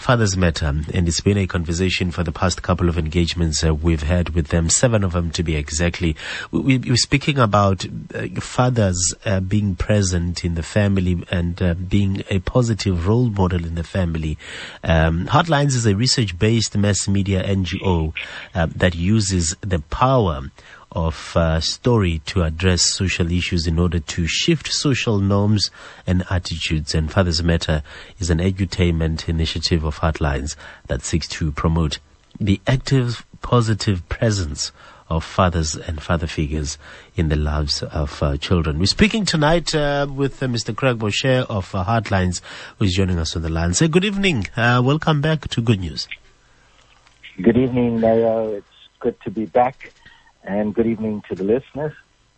Fathers Matter, and it's been a conversation for the past couple of engagements we've had with them, 7 of them to be exactly. We're speaking about fathers being present in the family and being a positive role model in the family. Heartlines is a research-based mass media NGO that uses the power of story to address social issues in order to shift social norms and attitudes. And Fathers Matter is an edutainment initiative of Heartlines that seeks to promote the active, positive presence of fathers and father figures in the lives of children. We're speaking tonight with Mr. Craig Bosher of Heartlines, who is joining us on the line. Say good evening. Welcome back to Good News. Good evening, Leo. It's good to be back. And good evening to the listeners.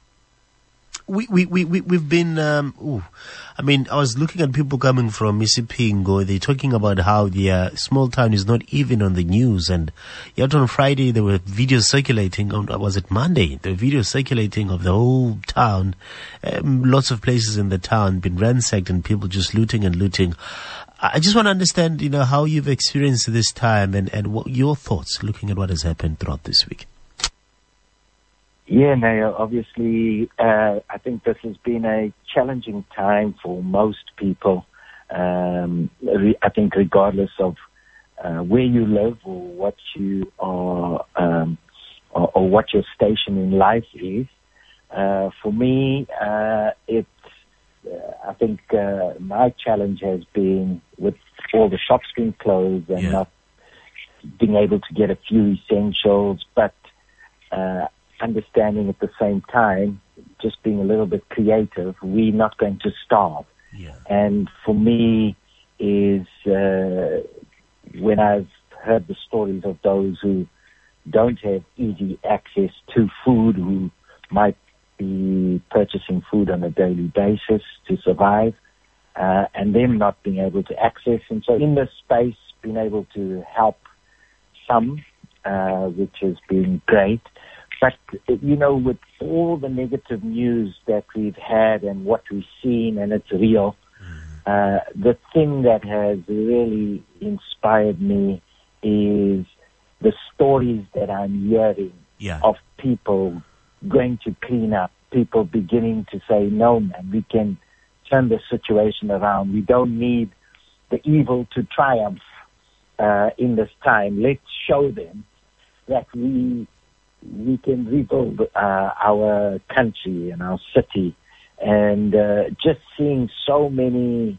We've been, I was looking at people coming from Isipingo. They're talking about how the small town is not even on the news. And yet on Friday, there were videos circulating was it Monday? There were videos circulating of the whole town. Lots of places in the town been ransacked and people just looting and looting. I just want to understand, how you've experienced this time and what your thoughts looking at what has happened throughout this week. Yeah, Naya, obviously, I think this has been a challenging time for most people. I think regardless of where you live or what you are, or what your station in life is. For me, I think my challenge has been with all the shops being closed and not being able to get a few essentials, but understanding at the same time, just being a little bit creative, we're not going to starve. Yeah. And for me is when I've heard the stories of those who don't have easy access to food, who might be purchasing food on a daily basis to survive, and them not being able to access. And so in this space, being able to help some, which has been great. But, with all the negative news that we've had and what we've seen, and it's real, the thing that has really inspired me is the stories that I'm hearing of people going to clean up, people beginning to say, no, man, we can turn the situation around. We don't need the evil to triumph in this time. Let's show them that we can rebuild our country and our city. And just seeing so many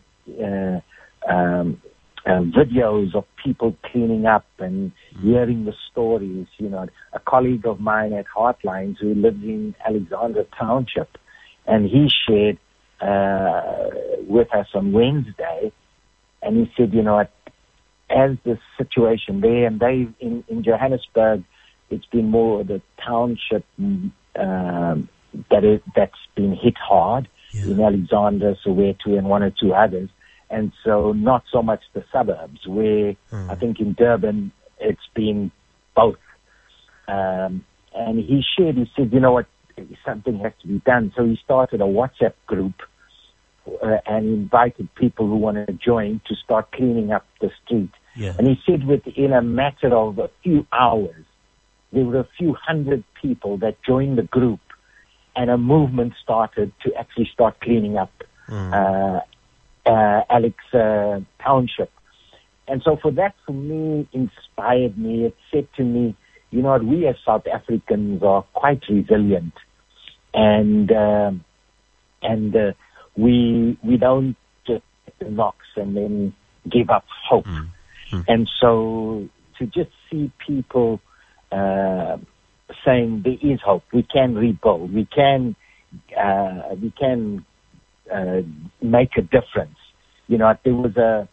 videos of people cleaning up and hearing the stories. A colleague of mine at Heartlines who lives in Alexandra Township, and he shared with us on Wednesday, and he said, as the situation there, and they in Johannesburg, it's been more the township that's been hit hard in Alexandra, Soweto, and 1 or 2 others. And so not so much the suburbs, where I think in Durban it's been both. And he said, something has to be done. So he started a WhatsApp group and invited people who want to join to start cleaning up the street. Yeah. And he said within a matter of a few hours, there were a few hundred people that joined the group, and a movement started to actually start cleaning up Alex Township. And so for me, inspired me. It said to me, we as South Africans are quite resilient, and we don't just get the knocks and then give up hope. And so to just see people saying there is hope, we can rebuild, we can make a difference. There was a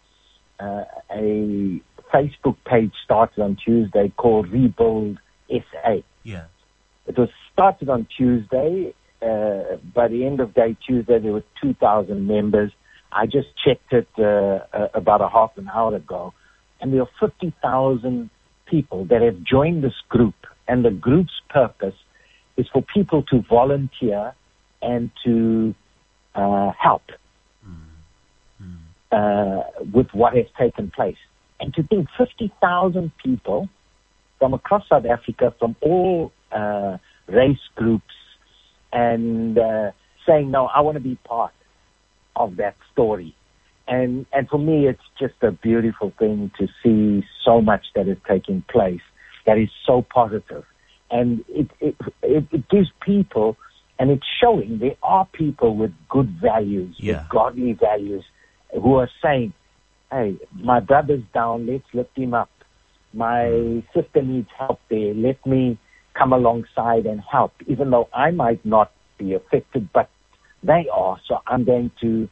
Facebook page started on Tuesday called Rebuild SA. Yeah. It was started on Tuesday. By the end of day Tuesday, there were 2,000 members. I just checked it about a half an hour ago, and there are 50,000 people that have joined this group, and the group's purpose is for people to volunteer and to help with what has taken place. And to think 50,000 people from across South Africa, from all race groups, and saying, no, I want to be part of that story. And for me, it's just a beautiful thing to see so much that is taking place that is so positive. And it gives people, and it's showing there are people with good values, with godly values, who are saying, hey, my brother's down, let's lift him up. My sister needs help there, let me come alongside and help, even though I might not be affected, but they are, so I'm going to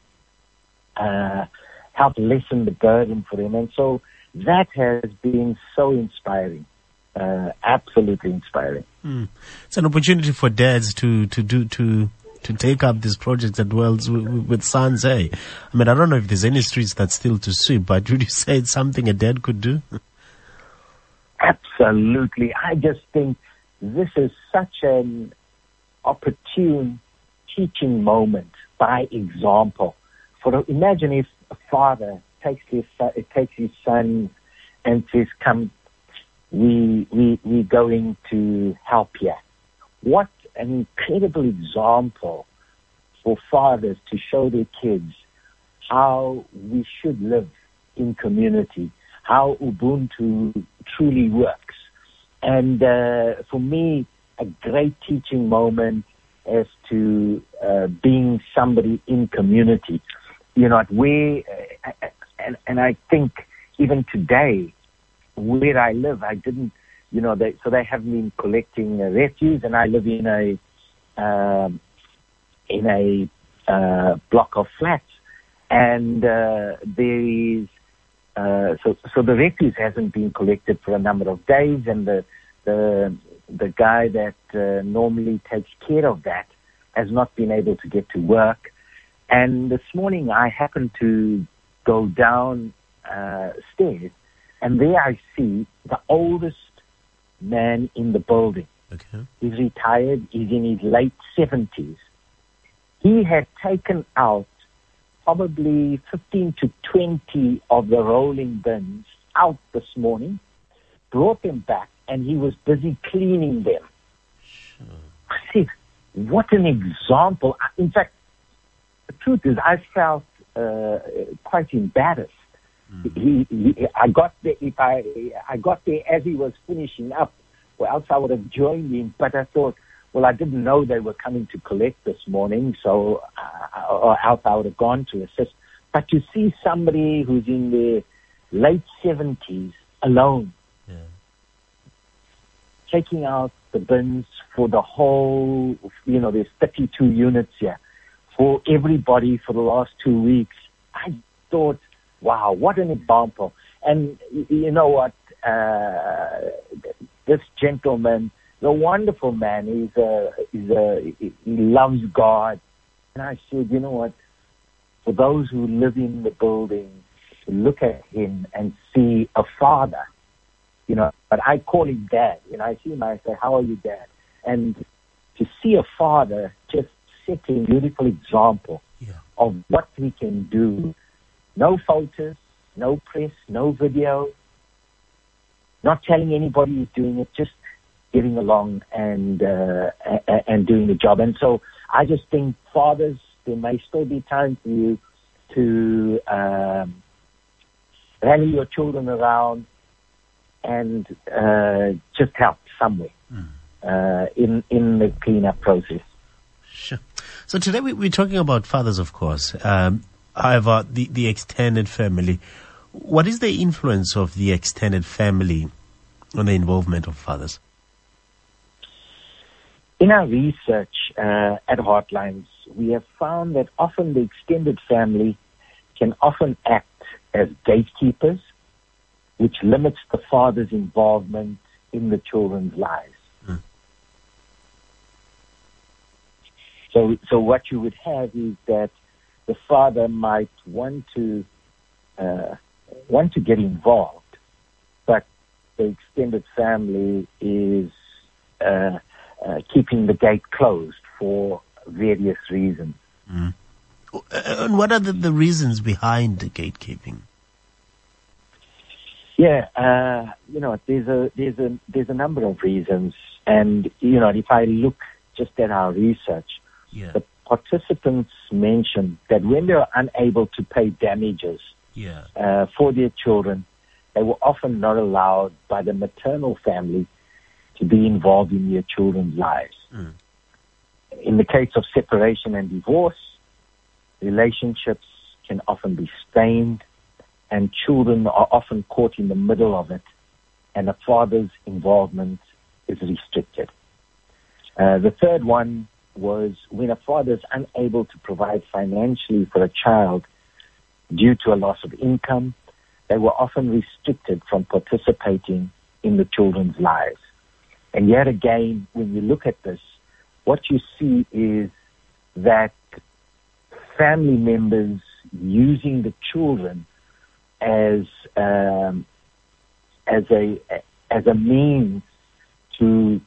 help lessen the burden for them. And so that has been so inspiring, absolutely inspiring. It's an opportunity for dads to take up these projects as well with sons. I mean, I don't know if there's any streets that's still to sweep, but would you say it's something a dad could do? Absolutely. I just think this is such an opportune teaching moment by example. Imagine if a father takes his son and says, come, we're going to help you. What an incredible example for fathers to show their kids how we should live in community, how Ubuntu truly works. And for me, a great teaching moment as to being somebody in community. And I think even today, where I live, I didn't, they have been collecting refuse, and I live in a block of flats, and there is so the refuse hasn't been collected for a number of days, and the guy that normally takes care of that has not been able to get to work. And this morning I happened to go down stairs, and there I see the oldest man in the building. Okay. He's retired. He's in his late 70s. He had taken out probably 15 to 20 of the rolling bins out this morning, brought them back, and he was busy cleaning them. Sure. I said, what an example. In fact, the truth is I felt quite embarrassed. I got there. I got there as he was finishing up, or else I would have joined him. But I thought, well, I didn't know they were coming to collect this morning, so or else I would have gone to assist. But to see somebody who's in their late 70s alone, taking out the bins for the whole, there's 32 units here, for everybody for the last 2 weeks. I thought, wow, what an example. And you know what? This gentleman, the wonderful man, he loves God. And I said, you know what? For those who live in the building, to look at him and see a father, but I call him Dad. I see him, I say, how are you, Dad? And to see a father just setting a beautiful example of what we can do. No photos, no press, no video, not telling anybody who's doing it, just getting along and doing the job. And so I just think, fathers, there may still be time for you to rally your children around and just help somewhere in the cleanup process. Sure. So today we're talking about fathers, of course. However, the extended family. What is the influence of the extended family on the involvement of fathers? In our research at Heartlines, we have found that often the extended family can often act as gatekeepers, which limits the father's involvement in the children's lives. So what you would have is that the father might want to get involved, but the extended family is keeping the gate closed for various reasons. And what are the reasons behind the gatekeeping? Yeah, there's a number of reasons, and if I look just at our research, the participants mentioned that when they were unable to pay damages for their children, they were often not allowed by the maternal family to be involved in their children's lives. In the case of separation and divorce, relationships can often be strained, and children are often caught in the middle of it, and a father's involvement is restricted. The third one was when a father is unable to provide financially for a child due to a loss of income, they were often restricted from participating in the children's lives. And yet again, when you look at this, what you see is that family members using the children as a means to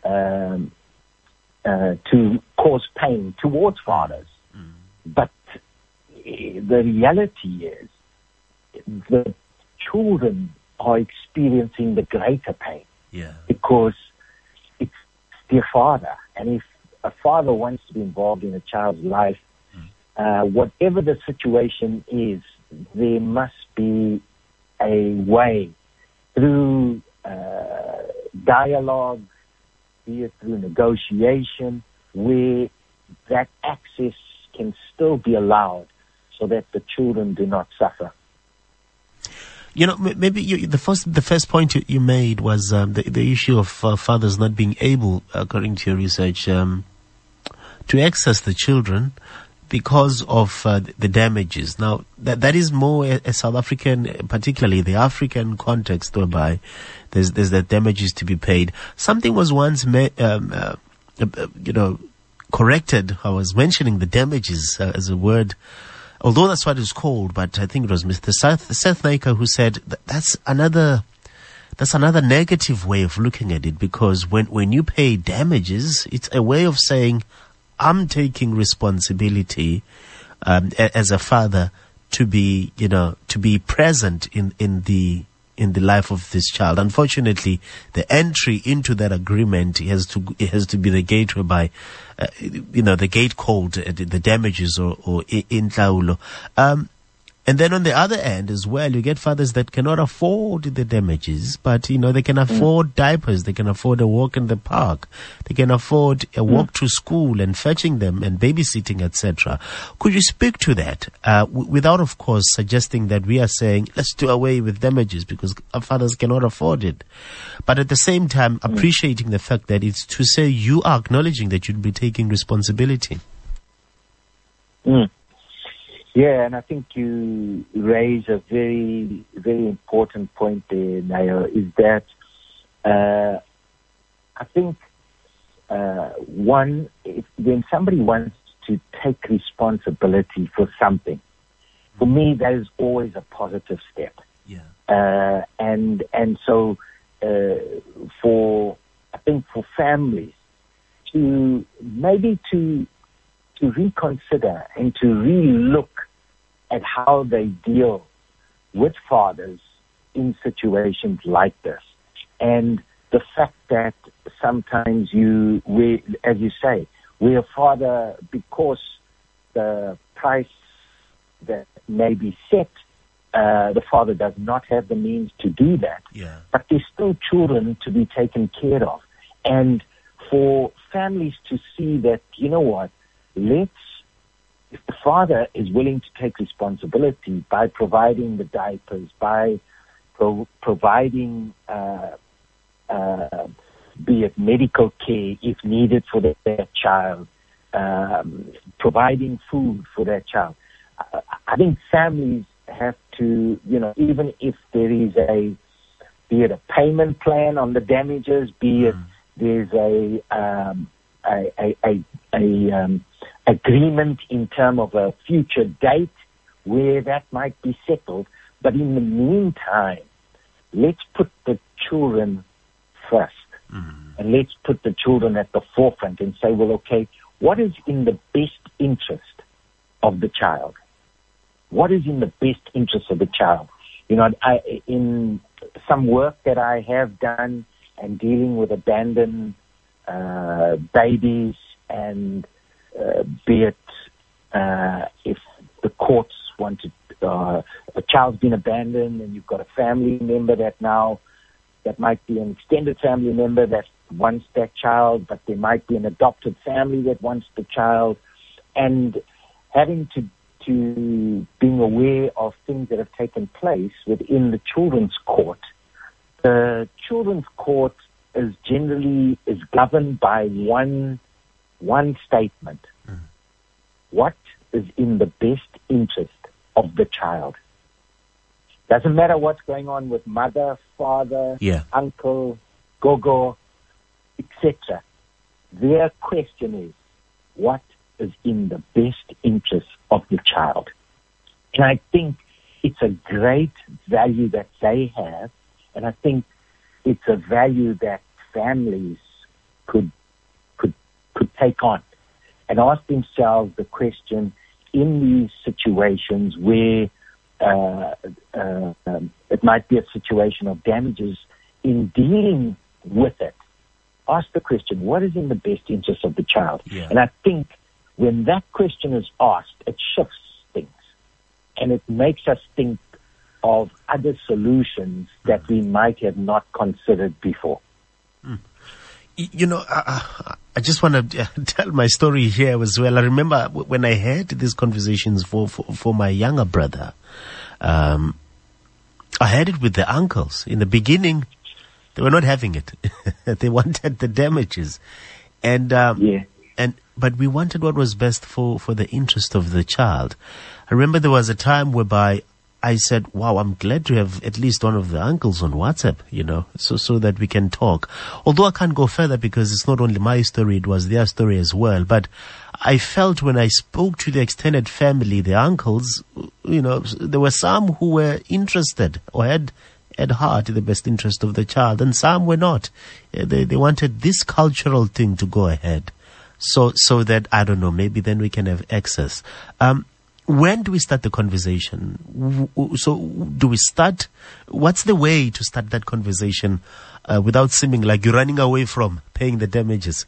cause pain towards fathers. But the reality is the children are experiencing the greater pain because it's their father. And if a father wants to be involved in a child's life, whatever the situation is, there must be a way through dialogue, be it through negotiation, where that access can still be allowed so that the children do not suffer. Maybe the first point you made was the issue of fathers not being able, according to your research, to access the children because of the damages. Now, that is more a South African, particularly the African context, whereby there's the damages to be paid. Something was once corrected. I was mentioning the damages as a word, although that's what it's called, but I think it was Mr. Seth Naker who said that's another negative way of looking at it, because when you pay damages, it's a way of saying, I'm taking responsibility as a father to be present in the life of this child. Unfortunately, the entry into that agreement has to be the gate whereby the gate called the damages or intlaulo. And then on the other end as well, you get fathers that cannot afford the damages, but, they can afford diapers, they can afford a walk in the park, they can afford a walk to school and fetching them and babysitting, etc. Could you speak to that, without, of course, suggesting that we are saying, let's do away with damages because our fathers cannot afford it, but at the same time, appreciating the fact that it's to say you are acknowledging that you'd be taking responsibility. Yeah, and I think you raise a very, very important point there, Nayo, is that I think when somebody wants to take responsibility for something, for me that is always a positive step. Yeah. And so for families to reconsider and to really look at how they deal with fathers in situations like this. And the fact that sometimes as you say, where a father, because the price that may be set, the father does not have the means to do that. Yeah. But there's still children to be taken care of. And for families to see that, if the father is willing to take responsibility by providing the diapers, by providing, be it medical care if needed for their child, providing food for their child. I think families have to, even if there is be it a payment plan on the damages, be it there's a agreement in terms of a future date where that might be settled. But in the meantime, let's put the children first. And let's put the children at the forefront and say, well, okay, what is in the best interest of the child? What is in the best interest of the child? In some work that I have done and dealing with abandoned babies, and be it if the courts wanted a child's been abandoned and you've got a family member that might be an extended family member that wants that child, but there might be an adopted family that wants the child, and having to being aware of things that have taken place within the children's court. The children's court is governed by one statement. What is in the best interest of the child? Doesn't matter what's going on with mother, father, uncle, gogo, etc. Their question is, what is in the best interest of the child? And I think it's a great value that they have, and I think it's a value that families could take on and ask themselves the question in these situations where it might be a situation of damages. In dealing with it, ask the question, what is in the best interest of the child? And I think when that question is asked, it shifts things, and it makes us think of other solutions that we might have not considered before. You know, I just want to tell my story here as well. I remember when I had these conversations for my younger brother, I had it with the uncles. In the beginning, they were not having it. They wanted the damages. But we wanted what was best for the interest of the child. I remember there was a time whereby I said, wow, I'm glad to have at least one of the uncles on WhatsApp, so that we can talk. Although I can't go further because it's not only my story, it was their story as well. But I felt when I spoke to the extended family, the uncles, there were some who were interested or had at heart the best interest of the child, and some were not. They wanted this cultural thing to go ahead. So that, I don't know, maybe then we can have access. When do we start the conversation? So do we start, what's the way to start that conversation without seeming like you're running away from paying the damages?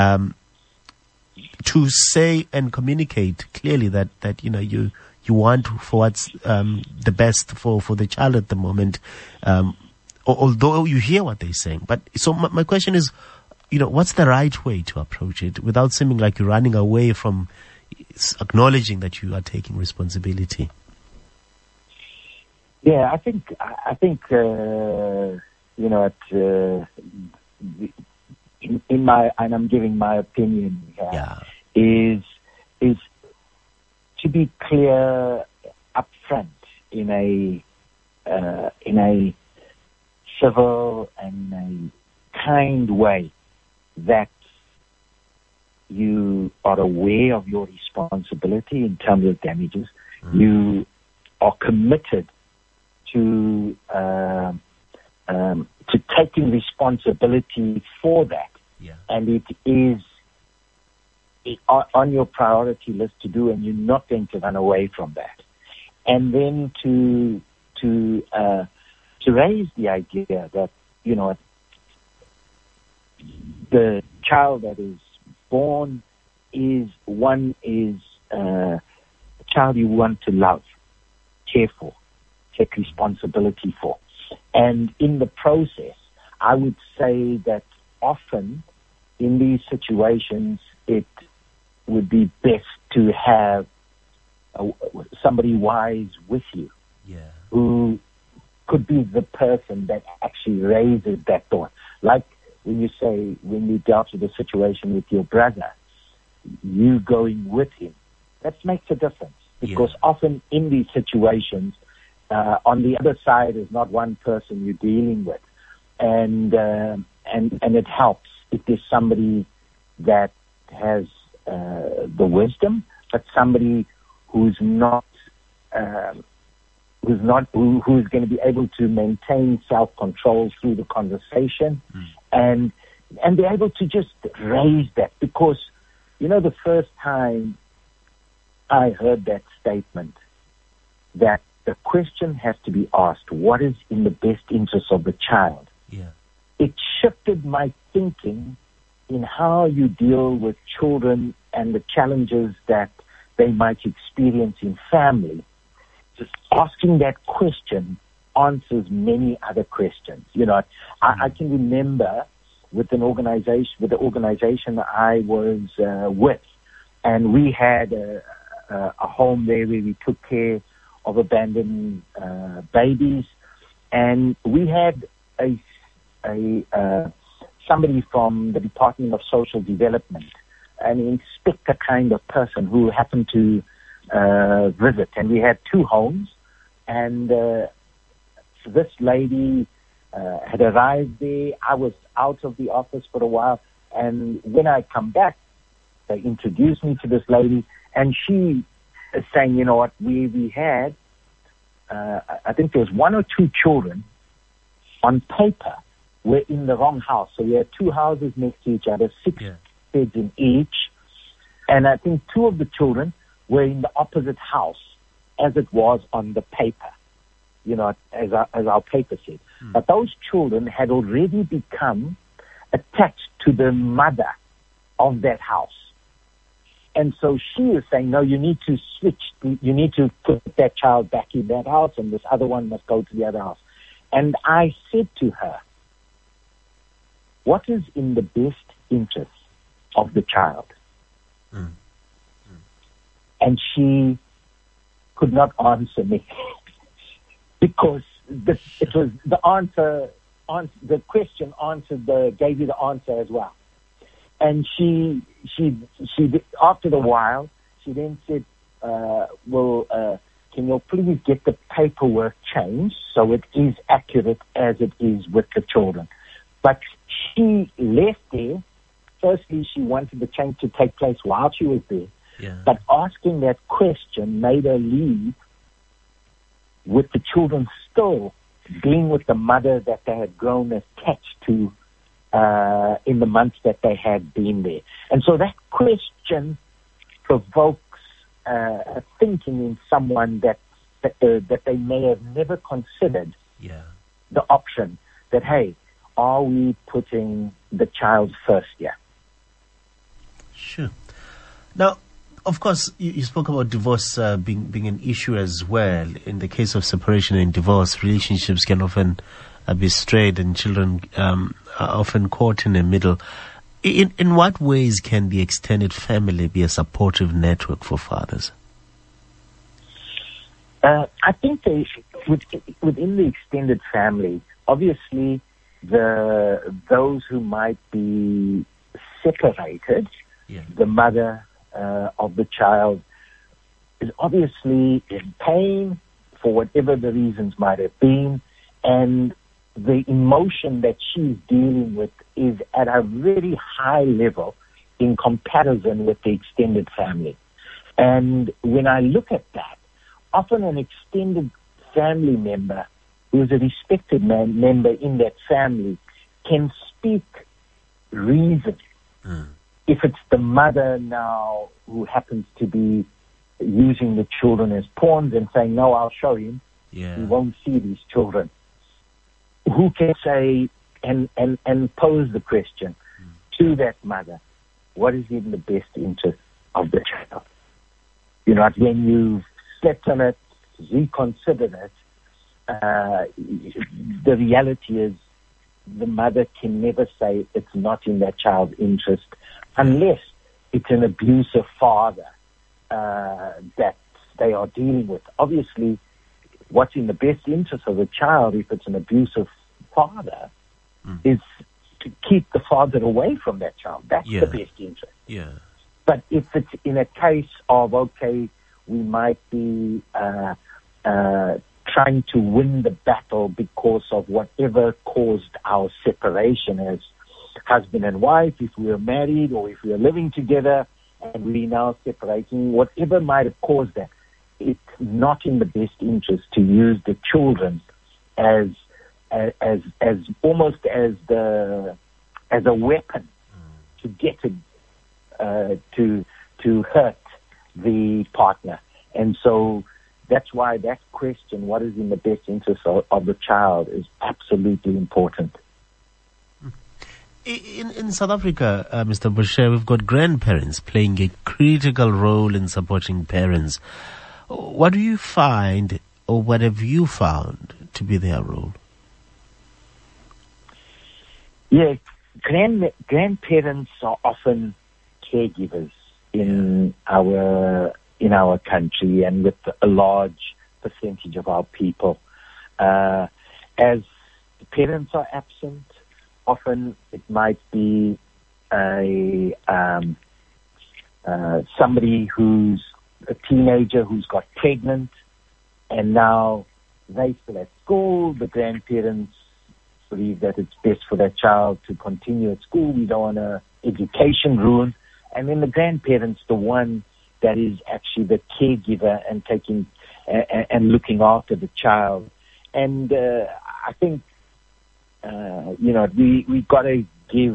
To say and communicate clearly that you want for what's the best for the child at the moment, although you hear what they're saying. But so my question is, what's the right way to approach it without seeming like you're running away from acknowledging that you are taking responsibility? Yeah, I think in my, and I'm giving my opinion here, is to be clear upfront in a civil and a kind way that you are aware of your responsibility in terms of damages. You are committed to taking responsibility for that, and it is on your priority list to do, and you're not going to run away from that. And then to raise the idea that the child that is born is a child you want to love, care for, take responsibility for. And in the process, I would say that often in these situations, it would be best to have somebody wise with you, who could be the person that actually raises that thought. Like when you dealt with the situation with your brother, you going with him, that makes a difference. Because often in these situations, on the other side is not one person you're dealing with, and it helps if there's somebody that has the wisdom, but somebody who's going to be able to maintain self-control through the conversation, and be able to just raise that. Because the first time I heard that statement, that the question has to be asked, what is in the best interest of the child? Yeah. It shifted my thinking in how you deal with children and the challenges that they might experience in family. Just asking that question answers many other questions. You know, I can remember with the organization I was with, and we had a home there where we took care of abandoned babies, and we had somebody from the Department of Social Development, an inspector kind of person who happened to visit, and we had 2 homes, and this lady had arrived there. I was out of the office for a while, and when I come back, they introduced me to this lady, and she is saying, you know what, we had, I think there was 1 or 2 children on paper were in the wrong house. So we had 2 houses next to each other, 6 kids in each, and I think 2 of the children were in the opposite house as it was on the paper, you know, as our paper said. But those children had already become attached to the mother of that house. And so she is saying, no, you need to switch. You need to put that child back in that house, and this other one must go to the other house. And I said to her, what is in the best interest of the child? And she could not answer me because it was the answer. The question gave you the answer as well. And she after a while, she then said, can you please get the paperwork changed so it is accurate as it is with the children? But she left there. Firstly, she wanted the change to take place while she was there. Yeah. But asking that question made her leave with the children still being with the mother that they had grown attached to in the months that they had been there. And so that question provokes a thinking in someone that they may have never considered the option that, hey, are we putting the child first here? Sure. Now, of course, you spoke about divorce being an issue as well. In the case of separation and divorce, relationships can often be strayed, and children are often caught in the middle. In what ways can the extended family be a supportive network for fathers? I think within the extended family, obviously, those who might be separated, the mother of the child is obviously in pain for whatever the reasons might have been, and the emotion that she's dealing with is at a very high level in comparison with the extended family. And when I look at that, often an extended family member who is a respected member in that family can speak reason. If it's the mother now who happens to be using the children as pawns and saying, no, I'll show him, he won't see these children. Who can say and pose the question to that mother, what is in the best interest of the child? You know, when you've slept on it, reconsidered it, the reality is the mother can never say it's not in that child's interest unless it's an abusive father that they are dealing with. Obviously, what's in the best interest of the child, if it's an abusive father, is to keep the father away from that child. That's the best interest. But if it's in a case of, okay, we might be trying to win the battle because of whatever caused our separation as husband and wife, if we were married or if we are living together and we're now separating, whatever might have caused that, it's not in the best interest to use the children as almost as a weapon to get to hurt the partner. And so that's why that question, what is in the best interest of the child, is absolutely important. In South Africa, Mr. Boshere, we've got grandparents playing a critical role in supporting parents. What do you find, or what have you found to be their role? Yeah, grandparents are often caregivers in our country, and with a large percentage of our people. As the parents are absent, often it might be somebody who's a teenager who's got pregnant, and now they still at school. The grandparents believe that it's best for their child to continue at school. We don't want an education ruin. And then the grandparents, the one that is actually the caregiver and taking and looking after the child. And I think we got to give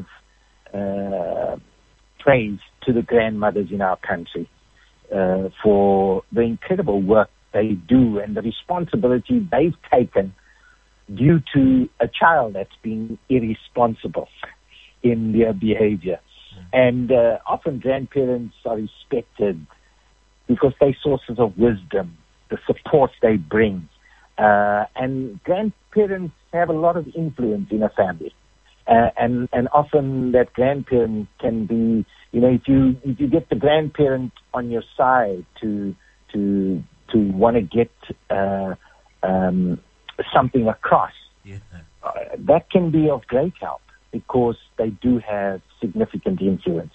praise to the grandmothers in our country for the incredible work they do and the responsibility they've taken due to a child that's been irresponsible in their behavior. And often grandparents are respected because they're sources of wisdom, the support they bring. And grandparents have a lot of influence in a family. And often that grandparent can be, if you get the grandparent on your side to want to get something across, that can be of great help because they do have significant influence.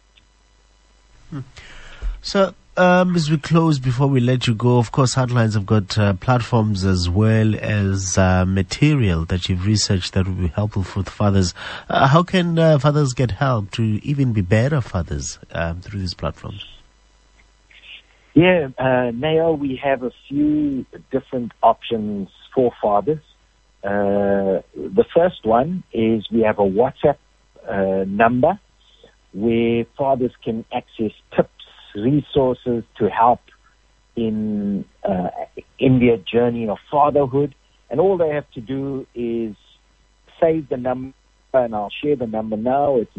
So, as we close, before we let you go, of course, Heartlines have got platforms as well as material that you've researched that will be helpful for fathers. How can fathers get help to even be better fathers through these platforms? Yeah, Neo, we have a few different options for fathers. The first one is we have a WhatsApp number where fathers can access tips, resources to help in their journey of fatherhood. And all they have to do is save the number, and I'll share the number now. It's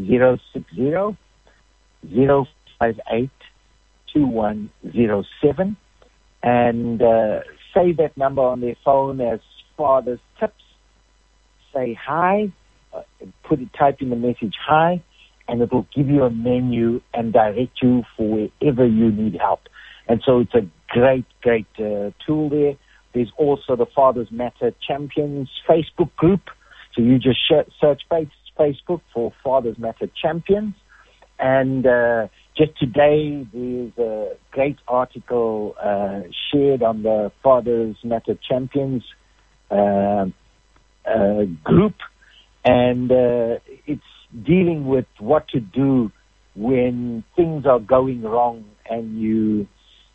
060-058-2107. And save that number on their phone as Father's Tips. Say hi, type in the message hi, and it will give you a menu and direct you for wherever you need help. And so it's a great tool there. There's also the Fathers Matter Champions Facebook group. So you just search Facebook for Fathers Matter Champions. And just today, there's a great article shared on the Fathers Matter Champions group. And it's dealing with what to do when things are going wrong and you're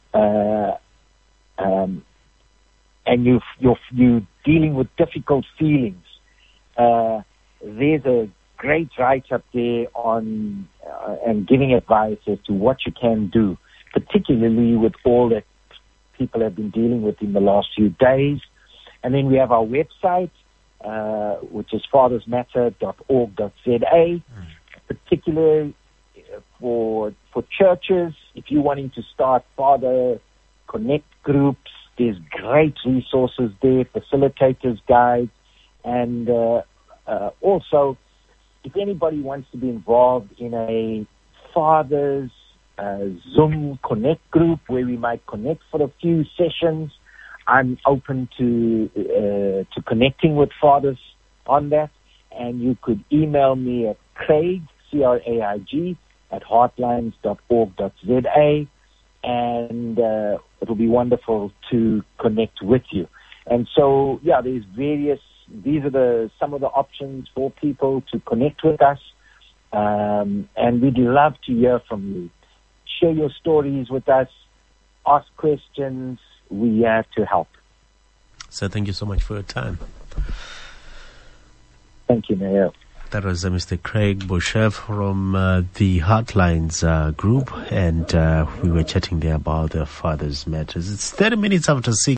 dealing with difficult feelings. There's a great write-up there on and giving advice as to what you can do, particularly with all that people have been dealing with in the last few days. And then we have our website, which is fathersmatter.org.za, particularly for churches. If you're wanting to start Father Connect groups, there's great resources there, facilitators guides, and also if anybody wants to be involved in a Father's Zoom Connect group where we might connect for a few sessions, I'm open to connecting with fathers on that. And you could email me at Craig, CRAIG, at heartlines.org.za, and it'll be wonderful to connect with you. And so, these are some of the options for people to connect with us. And we'd love to hear from you. Share your stories with us. Ask questions. We are to help. So thank you so much for your time. Thank you, Mayor. That was Mr. Craig Boshev from the Heartlines group, and we were chatting there about the father's matters. It's 30 minutes after 6.